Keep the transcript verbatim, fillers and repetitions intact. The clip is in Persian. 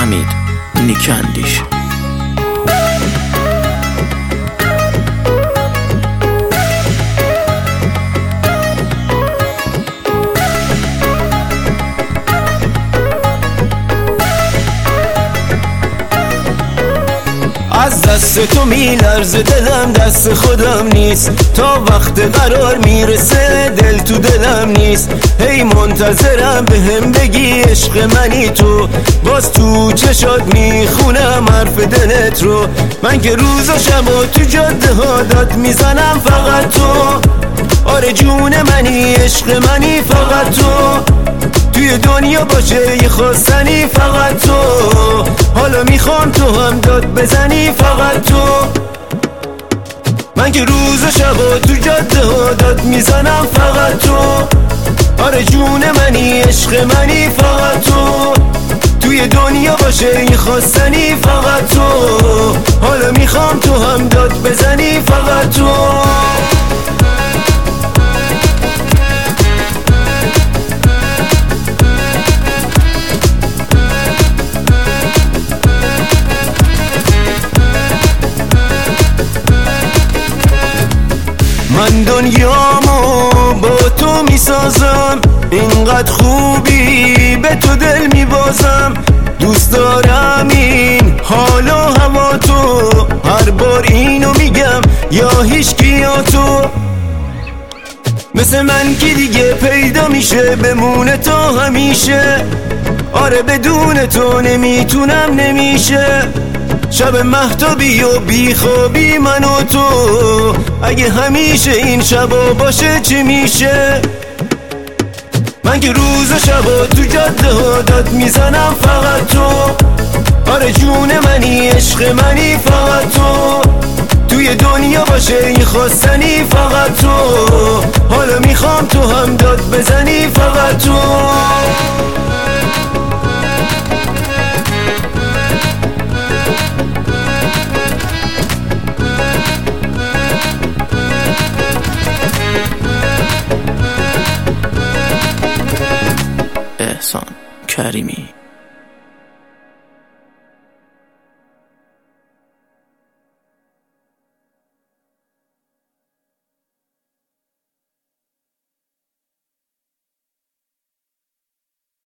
حمید نیکندیش. از دست تو میلرزه دلم، دست خودم نیست. تا وقت قرار میرسه دل تو دلم نیست. هی منتظرم به هم بگی عشق منی تو. باز تو چشات میخونم حرف دلت رو. من که روز و شب و تو جاده ها داد میزنم فقط تو. آره جون منی عشق منی فقط تو. توی دنیا باشه یه خواستنی فقط تو. حالا میخوام تو هم داد بزنی فقط تو. من که روز و شب و تو جاده ها داد میزنم فقط تو. آره جون منی عشق منی فقط تو. توی دنیا باشه یه خواستنی فقط تو. حالا میخوام تو هم داد بزنی فقط تو. من دنیامو با تو میسازم، اینقدر خوبی به تو دل میبازم. دوست دارم این حال و هوا تو. هر بار اینو میگم یا هیچکی یا تو. مثل من که دیگه پیدا میشه بمونه تا همیشه. آره بدون تو نمیتونم نمیشه. شب مهتابی و بیخوابی من و تو. اگه همیشه این شبا باشه چی میشه؟ من که روز و شبا تو جاده ها داد میزنم فقط تو. آره جون منی عشق منی فقط تو. توی دنیا باشه این خواستنی فقط تو. حالا میخوام تو هم داد بزنی فقط تو. احسان کریمی.